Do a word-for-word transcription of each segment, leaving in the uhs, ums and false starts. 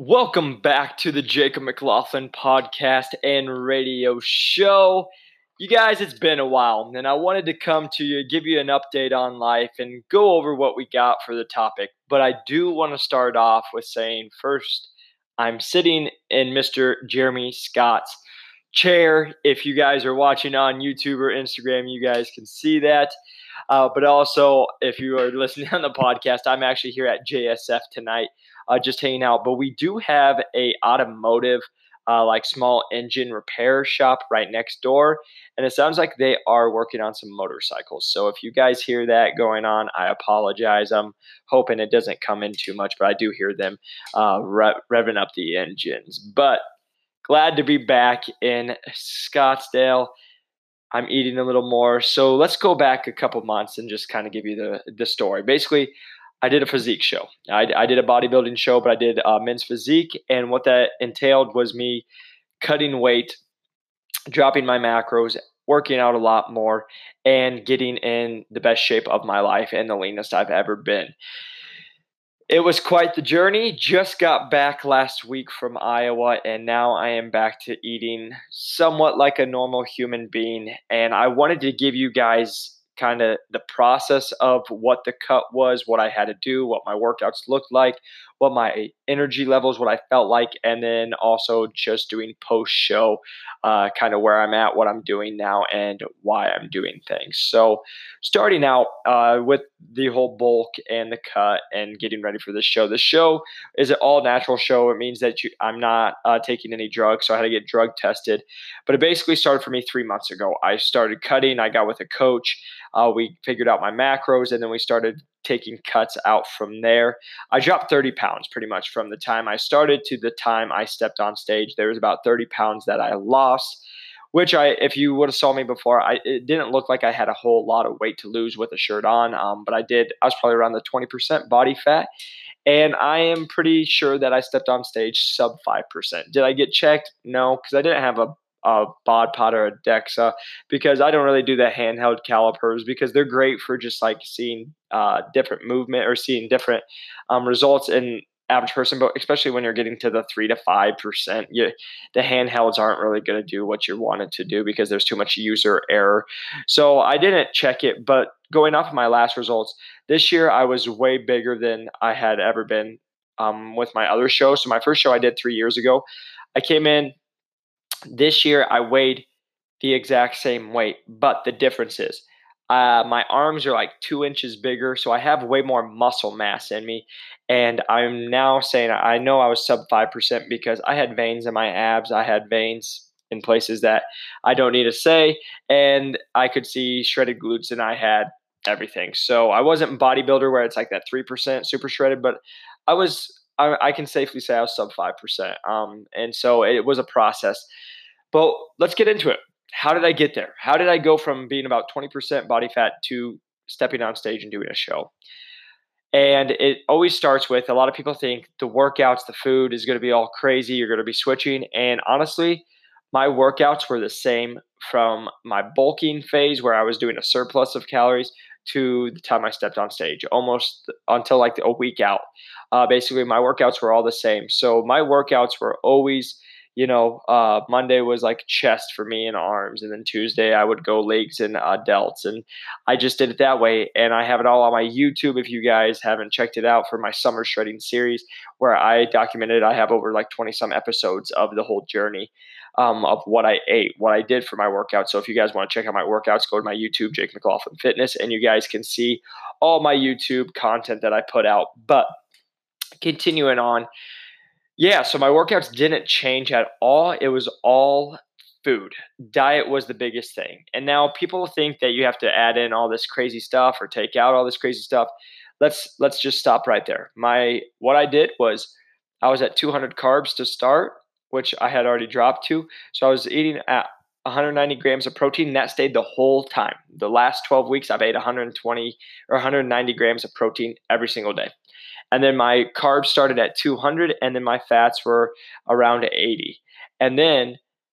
Welcome back to the Jacob McLaughlin podcast and radio show. You guys, it's been a while, and I wanted to come to you, give you an update on life, and go over what we got for the topic. But I do want to start off with saying first, I'm sitting in Mister Jeremy Scott's chair. If you guys are watching on YouTube or Instagram, you guys can see that. Uh, but also, if you are listening on the podcast, I'm actually here at J S F tonight, uh, just hanging out. But we do have a automotive, uh, like small engine repair shop right next door, and it sounds like they are working on some motorcycles. So if you guys hear that going on, I apologize. I'm hoping it doesn't come in too much, but I do hear them uh, re- revving up the engines. But glad to be back in Scottsdale. I'm eating a little more. So let's go back a couple months and just kind of give you the the story. Basically, I did a physique show. I, I did a bodybuilding show, but I did uh, men's physique, and what that entailed was me cutting weight, dropping my macros, working out a lot more, and getting in the best shape of my life and the leanest I've ever been. It was quite the journey. Just got back last week from Iowa, and now I am back to eating somewhat like a normal human being. And I wanted to give you guys kind of the process of what the cut was, what I had to do, what my workouts looked like, what my energy levels, what I felt like, and then also just doing post show, uh, kind of where I'm at, what I'm doing now, and why I'm doing things. So, starting out uh, with the whole bulk and the cut and getting ready for this show. The show is an all natural show. It means that you, I'm not uh, taking any drugs, so I had to get drug tested. But it basically started for me three months ago. I started cutting. I got with a coach. Uh, we figured out my macros, and then we started taking cuts out from there. I dropped thirty pounds pretty much from the time I started to the time I stepped on stage. There was about thirty pounds that I lost, which I, if you would have saw me before, I, it didn't look like I had a whole lot of weight to lose with a shirt on. Um, but I did, I was probably around the twenty percent body fat. And I am pretty sure that I stepped on stage sub five percent. Did I get checked? No, because I didn't have a a Bod Pod or a DEXA, because I don't really do the handheld calipers because they're great for just like seeing uh, different movement or seeing different um, results in average person, but especially when you're getting to the three to five percent, you, the handhelds aren't really going to do what you wanted to do because there's too much user error. So I didn't check it, but going off of my last results this year, I was way bigger than I had ever been um, with my other show. So my first show I did three years ago, I came in. This year, I weighed the exact same weight, but the difference is uh, my arms are like two inches bigger, so I have way more muscle mass in me. And I'm now saying I know I was sub five percent because I had veins in my abs. I had veins in places that I don't need to say, and I could see shredded glutes, and I had everything. So I wasn't bodybuilder where it's like that three percent super shredded, but I was. I, I can safely say I was sub five percent. Um, and so it was a process. But let's get into it. How did I get there? How did I go from being about twenty percent body fat to stepping on stage and doing a show? And it always starts with, a lot of people think the workouts, the food is going to be all crazy. You're going to be switching. And honestly, my workouts were the same from my bulking phase where I was doing a surplus of calories to the time I stepped on stage, almost until like a week out. Uh, basically, my workouts were all the same. So my workouts were always, you know, uh, Monday was like chest for me and arms. And then Tuesday I would go legs and uh, delts. And I just did it that way. And I have it all on my YouTube. If you guys haven't checked it out, for my summer shredding series, where I documented, I have over like twenty some episodes of the whole journey um, of what I ate, what I did for my workout. So if you guys want to check out my workouts, go to my YouTube, Jake McLaughlin Fitness, and you guys can see all my YouTube content that I put out. But continuing on, yeah, so my workouts didn't change at all. It was all food. Diet was the biggest thing. And now people think that you have to add in all this crazy stuff or take out all this crazy stuff. Let's let's just stop right there. My what I did was, I was at two hundred carbs to start, which I had already dropped to. So I was eating at one hundred ninety grams of protein, and that stayed the whole time. The last twelve weeks, I've ate one hundred twenty or one hundred ninety grams of protein every single day. And then my carbs started at two hundred, and then my fats were around eighty. And then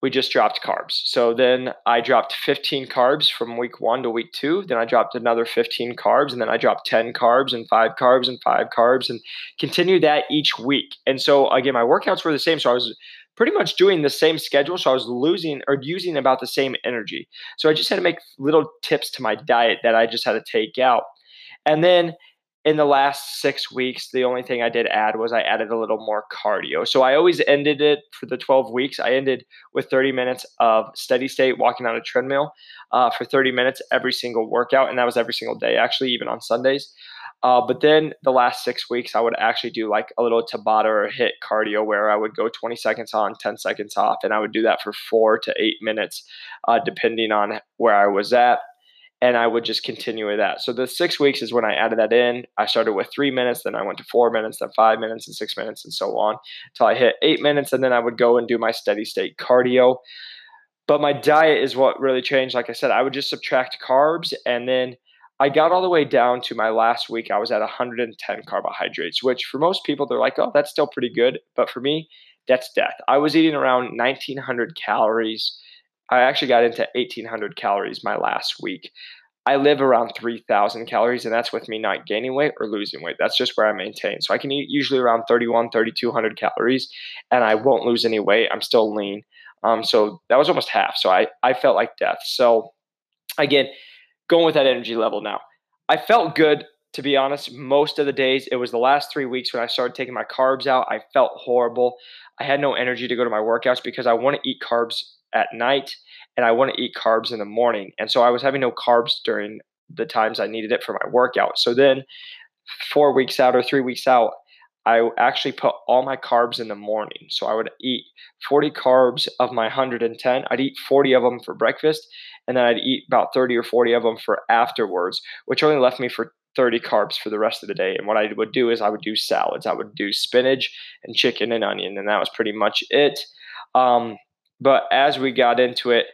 we just dropped carbs. So then I dropped fifteen carbs from week one to week two. Then I dropped another fifteen carbs, and then I dropped ten carbs and five carbs and five carbs and continued that each week. And so again, my workouts were the same. So I was pretty much doing the same schedule. So I was losing or using about the same energy. So I just had to make little tips to my diet that I just had to take out. And then in the last six weeks, the only thing I did add was I added a little more cardio. So I always ended it for the twelve weeks. I ended with thirty minutes of steady state walking on a treadmill uh, for thirty minutes every single workout. And that was every single day, actually, even on Sundays. Uh, but then the last six weeks, I would actually do like a little Tabata or HIIT cardio where I would go twenty seconds on, ten seconds off. And I would do that for four to eight minutes, uh, depending on where I was at. And I would just continue with that. So the six weeks is when I added that in. I started with three minutes, then I went to four minutes, then five minutes, and six minutes, and so on until I hit eight minutes. And then I would go and do my steady state cardio. But my diet is what really changed. Like I said, I would just subtract carbs. And then I got all the way down to my last week. I was at one hundred ten carbohydrates, which for most people, they're like, oh, that's still pretty good. But for me, that's death. I was eating around nineteen hundred calories. I actually got into eighteen hundred calories my last week. I live around three thousand calories, and that's with me not gaining weight or losing weight. That's just where I maintain. So I can eat usually around thirty-one, thirty-two hundred calories, and I won't lose any weight. I'm still lean. Um, so that was almost half. So I, I felt like death. So again, going with that energy level now. I felt good, to be honest, most of the days. It was the last three weeks when I started taking my carbs out. I felt horrible. I had no energy to go to my workouts because I want to eat carbs at night and I want to eat carbs in the morning. And so I was having no carbs during the times I needed it for my workout. So then four weeks out or three weeks out, I actually put all my carbs in the morning. So I would eat forty carbs of my one hundred ten. I'd eat forty of them for breakfast, and then I'd eat about thirty or forty of them for afterwards, which only left me for thirty carbs for the rest of the day. And what I would do is I would do salads. I would do spinach and chicken and onion, and that was pretty much it. Um, but as we got into it,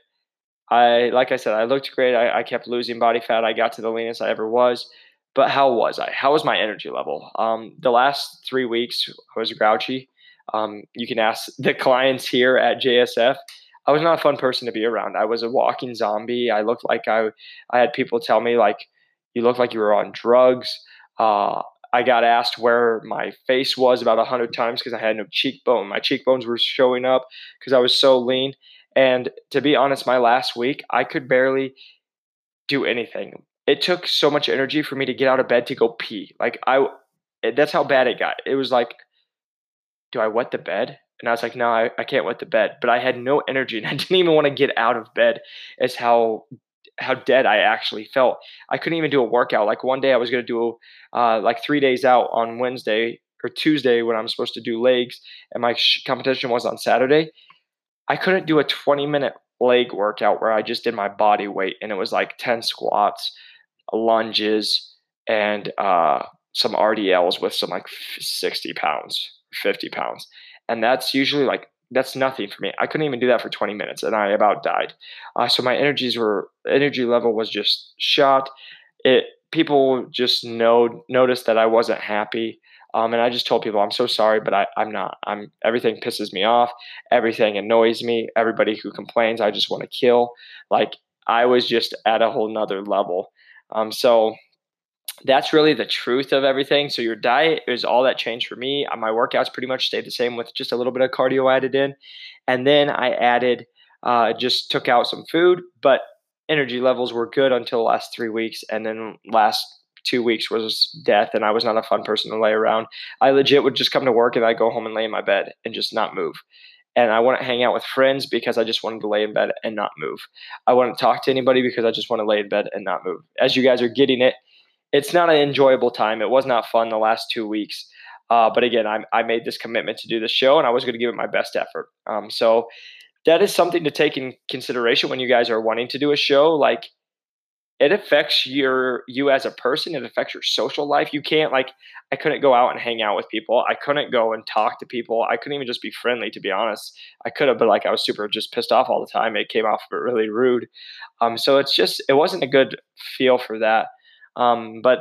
I, like I said, I looked great. I, I kept losing body fat. I got to the leanest I ever was. But how was I? How was my energy level? Um, the last three weeks, I was grouchy. Um, you can ask the clients here at J S F. I was not a fun person to be around. I was a walking zombie. I looked like I, I had people tell me, like, you look like you were on drugs. Uh, I got asked where my face was about a hundred times because I had no cheekbone. My cheekbones were showing up because I was so lean. And to be honest, my last week, I could barely do anything. It took so much energy for me to get out of bed to go pee. Like I, that's how bad it got. It was like, do I wet the bed? And I was like, no, I, I can't wet the bed. But I had no energy and I didn't even want to get out of bed. As how how dead I actually felt. I couldn't even do a workout. Like one day I was going to do uh, like three days out on Wednesday or Tuesday when I'm supposed to do legs, and my sh- competition was on Saturday. I couldn't do a twenty minute leg workout where I just did my body weight, and it was like ten squats, lunges, and uh, some R D Ls with some like sixty pounds, fifty pounds. And that's usually like, that's nothing for me. I couldn't even do that for twenty minutes and I about died. Uh, so my energies were, energy level was just shot. It, people just know, noticed that I wasn't happy. Um, and I just told people, I'm so sorry, but I, I'm not. I'm everything pisses me off. Everything annoys me. Everybody who complains, I just want to kill. Like I was just at a whole nother level. Um, so that's really the truth of everything. So your diet is all that changed for me. Uh, My workouts pretty much stayed the same with just a little bit of cardio added in. And then I added, uh, just took out some food, but energy levels were good until the last three weeks. And then last two weeks was death. And I was not a fun person to lay around. I legit would just come to work and I'd go home and lay in my bed and just not move. And I wouldn't hang out with friends because I just wanted to lay in bed and not move. I wouldn't talk to anybody because I just want to lay in bed and not move. As you guys are getting it, it's not an enjoyable time. It was not fun the last two weeks. Uh, but again, I, I made this commitment to do the show, and I was going to give it my best effort. Um, so that is something to take in consideration when you guys are wanting to do a show. Like it affects your you as a person. It affects your social life. You can't like I couldn't go out and hang out with people. I couldn't go and talk to people. I couldn't even just be friendly, to be honest. I could have, but like I was super just pissed off all the time. It came off really rude. Um, so it's just it wasn't a good feel for that. Um, but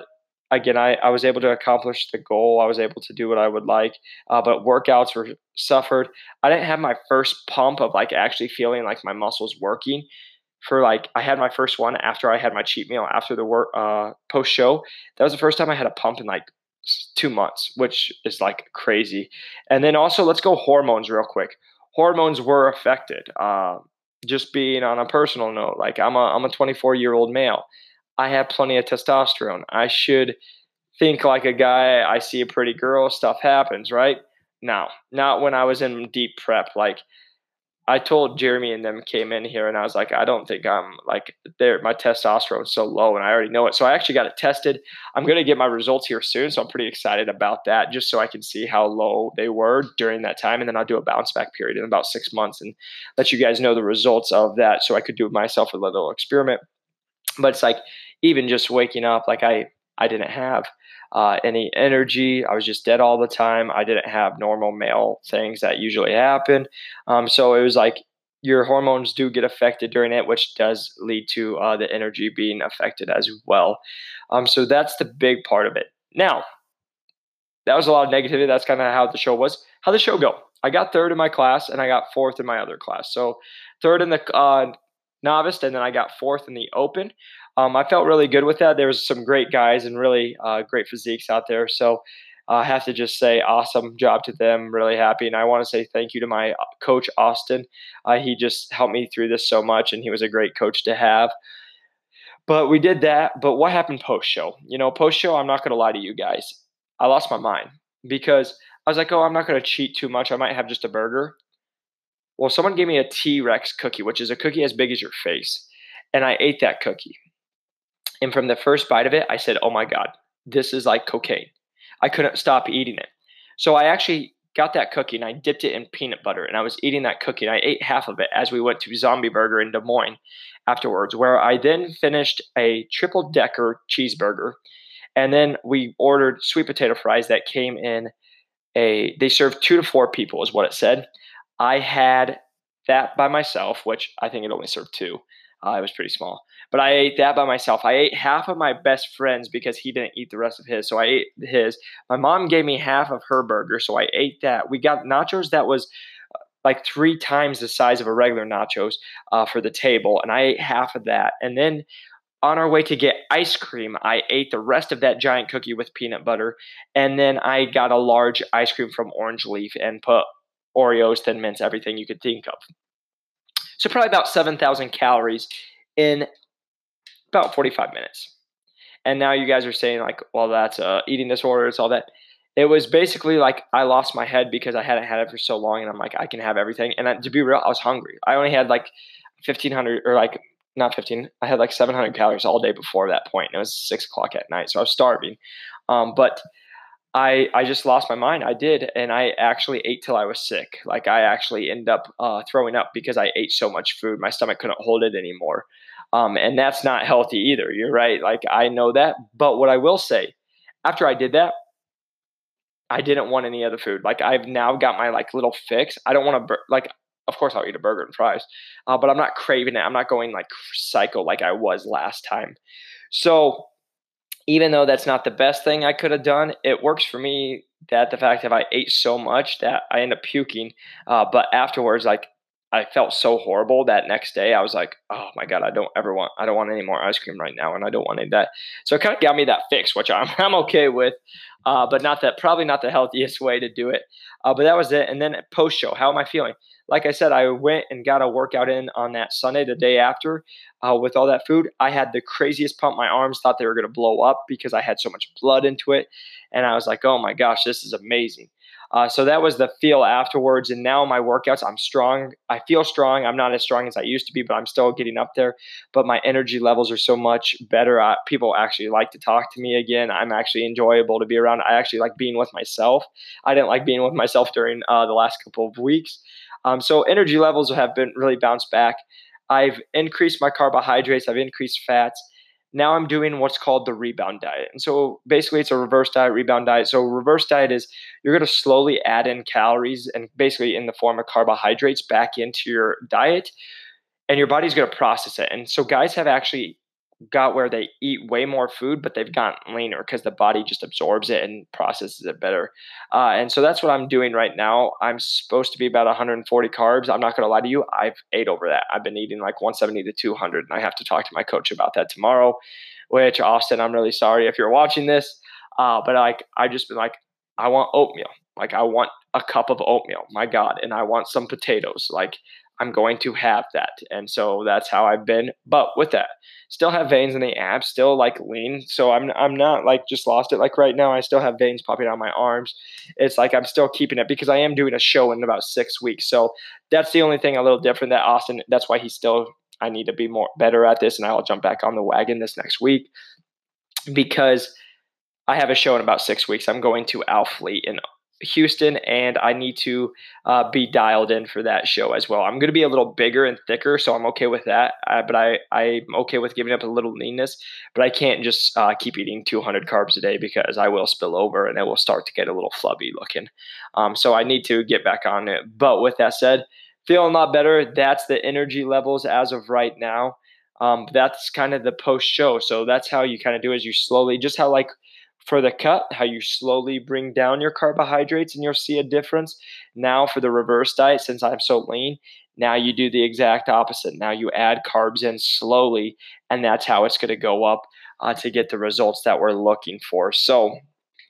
again, I, I was able to accomplish the goal. I was able to do what I would like, uh, but workouts were suffered. I didn't have my first pump of like actually feeling like my muscles working for like I had my first one after I had my cheat meal after the work uh, post show. That was the first time I had a pump in like s- two months, which is like crazy. And then also let's go hormones real quick. Hormones were affected. Uh, just being on a personal note, like I'm a I'm a twenty-four year old male. I have plenty of testosterone. I should think like a guy. I see a pretty girl, stuff happens, right? No, not when I was in deep prep. Like I told Jeremy and them came in here and I was like, I don't think I'm like there. My testosterone's so low and I already know it. So I actually got it tested. I'm going to get my results here soon. So I'm pretty excited about that just so I can see how low they were during that time. And then I'll do a bounce back period in about six months and let you guys know the results of that. So I could do myself a little experiment. But it's like even just waking up, like I, I didn't have uh, any energy. I was just dead all the time. I didn't have normal male things that usually happen. Um, so it was like your hormones do get affected during it, which does lead to uh, the energy being affected as well. Um, so that's the big part of it. Now, that was a lot of negativity. That's kind of how the show was. How the show go? I got third in my class, and I got fourth in my other class. So third in the uh, novice, and then I got fourth in the open. Um, I felt really good with that. There was some great guys and really uh, great physiques out there. So uh, I have to just say awesome job to them. Really happy, and I want to say thank you to my uh, coach Austin. Uh, he just helped me through this so much, and he was a great coach to have. But we did that. But what happened post show? You know, post show, I'm not going to lie to you guys. I lost my mind because I was like, oh, I'm not going to cheat too much. I might have just a burger. Well, someone gave me a T Rex cookie, which is a cookie as big as your face. And I ate that cookie. And from the first bite of it, I said, oh my God, this is like cocaine. I couldn't stop eating it. So I actually got that cookie and I dipped it in peanut butter and I was eating that cookie and I ate half of it as we went to Zombie Burger in Des Moines afterwards, where I then finished a triple decker cheeseburger. And then we ordered sweet potato fries that came in a, they served two to four people, is what it said. I had that by myself, which I think it only served two. Uh, it was pretty small. But I ate that by myself. I ate half of my best friend's because he didn't eat the rest of his. So I ate his. My mom gave me half of her burger. So I ate that. We got nachos that was like three times the size of a regular nachos uh, for the table. And I ate half of that. And then on our way to get ice cream, I ate the rest of that giant cookie with peanut butter. And then I got a large ice cream from Orange Leaf and put Oreos, Thin Mints, everything you could think of. So probably about seven thousand calories in about forty-five minutes. And now you guys are saying like, well, that's uh, eating disorder. It's all that. It was basically like I lost my head because I hadn't had it for so long, and I'm like, I can have everything. And I, to be real, I was hungry. I only had like fifteen hundred or like not fifteen. I had like seven hundred calories all day before that point, and it was six o'clock at night, so I was starving. Um, but I I just lost my mind. I did, and I actually ate till I was sick. Like I actually ended up uh, throwing up because I ate so much food. My stomach couldn't hold it anymore, um, and that's not healthy either. You're right. Like I know that, but what I will say, after I did that, I didn't want any other food. Like I've now got my like little fix. I don't want to bur- like. Of course, I'll eat a burger and fries, uh, but I'm not craving it. I'm not going like psycho like I was last time. So even though that's not the best thing I could have done, it works for me that the fact that I ate so much that I end up puking. Uh, but afterwards, like I felt so horrible that next day. I was like, oh my God, I don't ever want, I don't want any more ice cream right now. And I don't want any of that. So it kind of got me that fix, which I'm, I'm okay with, uh, but not that, probably not the healthiest way to do it. Uh, but that was it. And then post show, how am I feeling? Like I said, I went and got a workout in on that Sunday, the day after, uh, with all that food. I had the craziest pump. My arms thought they were going to blow up because I had so much blood into it. And I was like, oh my gosh, this is amazing. Uh, so that was the feel afterwards. And now my workouts, I'm strong. I feel strong. I'm not as strong as I used to be, but I'm still getting up there. But my energy levels are so much better. Uh, people actually like to talk to me again. I'm actually enjoyable to be around. I actually like being with myself. I didn't like being with myself during uh, the last couple of weeks. Um, so energy levels have been really bounced back. I've increased my carbohydrates. I've increased fats. Now I'm doing what's called the rebound diet. And so basically it's a reverse diet, rebound diet. So reverse diet is you're going to slowly add in calories and basically in the form of carbohydrates back into your diet, and your body's going to process it. And so guys have actually got where they eat way more food, but they've gotten leaner because the body just absorbs it and processes it better. Uh, and so that's what I'm doing right now. I'm supposed to be about one hundred forty carbs. I'm not going to lie to you. I've ate over that. I've been eating like one seventy to two hundred, and I have to talk to my coach about that tomorrow, which, Austin, I'm really sorry if you're watching this. Uh, but like, I just been like, I want oatmeal. Like, I want a cup of oatmeal, my God. And I want some potatoes. Like, I'm going to have that. And so that's how I've been. But with that, still have veins in the abs, still like lean. So I'm I'm not like just lost it. Like right now, I still have veins popping out of my arms. It's like I'm still keeping it because I am doing a show in about six weeks. So that's the only thing a little different that Austin, that's why he's still, I need to be more better at this. And I'll jump back on the wagon this next week because I have a show in about six weeks. I'm going to Alfleet in Houston, and I need to uh, be dialed in for that show as well. I'm going to be a little bigger and thicker, so I'm okay with that. Uh, but I, I'm okay with giving up a little leanness, but I can't just uh, keep eating two hundred carbs a day because I will spill over and it will start to get a little flubby looking. Um, so I need to get back on it. But with that said, feeling a lot better. That's the energy levels as of right now. Um, that's kind of the post show. So that's how you kind of do is you slowly, just how like for the cut, how you slowly bring down your carbohydrates and you'll see a difference. Now for the reverse diet, since I'm so lean, now you do the exact opposite. Now you add carbs in slowly, and that's how it's going to go up uh, to get the results that we're looking for. So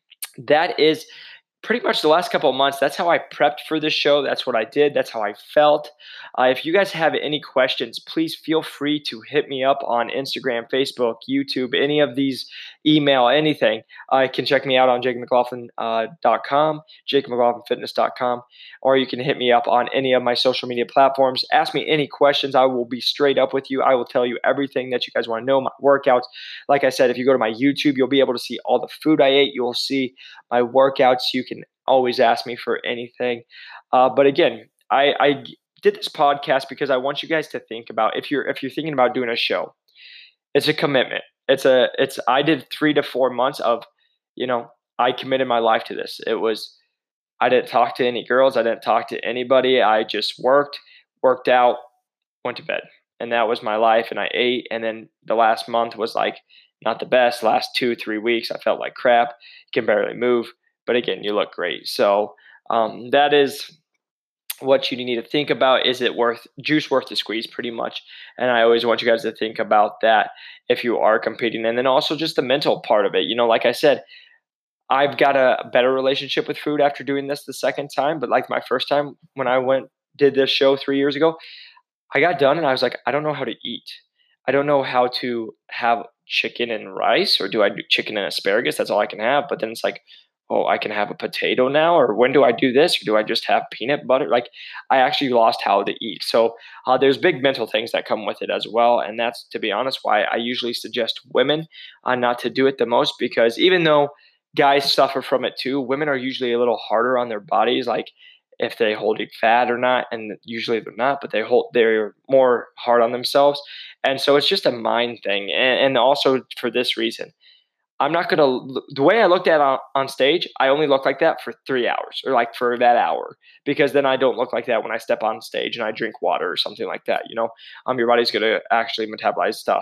that is pretty much the last couple of months. That's how I prepped for this show. That's what I did. That's how I felt. Uh, if you guys have any questions, please feel free to hit me up on Instagram, Facebook, YouTube, any of these, email, anything. Uh, you can check me out on jacob mclaughlin dot com, jacob mclaughlin fitness dot com, or you can hit me up on any of my social media platforms. Ask me any questions. I will be straight up with you. I will tell you everything that you guys want to know, my workouts. Like I said, if you go to my YouTube, you'll be able to see all the food I ate. You'll see my workouts. You can always ask me for anything. Uh, but again, I, I did this podcast because I want you guys to think about if you're if you're thinking about doing a show, it's a commitment. It's a it's I did three to four months of, you know, I committed my life to this. It was I didn't talk to any girls. I didn't talk to anybody. I just worked, worked out, went to bed. And that was my life. And I ate. And then the last month was like not the best. Last two, three weeks, I felt like crap. Can barely move. But again, you look great. So um, that is what you need to think about. Is it worth juice worth the squeeze, pretty much? And I always want you guys to think about that if you are competing. And then also just the mental part of it. You know, like I said, I've got a better relationship with food after doing this the second time. But like my first time when I went did this show three years ago, I got done and I was like, I don't know how to eat. I don't know how to have chicken and rice, or do I do chicken and asparagus? That's all I can have. But then it's like, oh, I can have a potato now, or when do I do this? Or do I just have peanut butter? Like, I actually lost how to eat. So uh, there's big mental things that come with it as well. And that's, to be honest, why I usually suggest women uh, not to do it the most, because even though guys suffer from it too, women are usually a little harder on their bodies. Like, if they holding fat or not, and usually they're not, but they hold, they're more hard on themselves. And so it's just a mind thing. And, and also for this reason, I'm not going to, the way I looked at it on, on stage, I only look like that for three hours or like for that hour, because then I don't look like that when I step on stage and I drink water or something like that. You know, um, your body's going to actually metabolize stuff.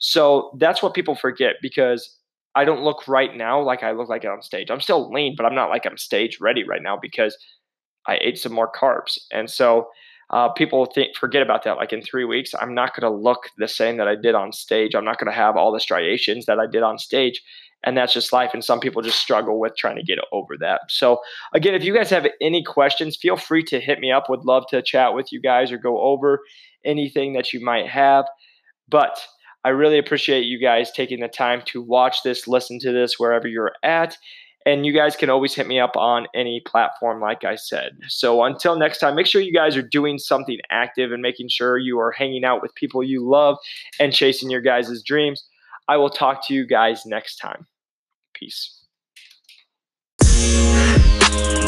So that's what people forget, because I don't look right now like I look like it on stage. I'm still lean, but I'm not like I'm stage ready right now because I ate some more carbs. And so uh, people think forget about that. Like in three weeks, I'm not going to look the same that I did on stage. I'm not going to have all the striations that I did on stage. And that's just life. And some people just struggle with trying to get over that. So again, if you guys have any questions, feel free to hit me up. Would love to chat with you guys or go over anything that you might have. But I really appreciate you guys taking the time to watch this, listen to this, wherever you're at. And you guys can always hit me up on any platform, like I said. So until next time, make sure you guys are doing something active and making sure you are hanging out with people you love and chasing your guys' dreams. I will talk to you guys next time. Peace.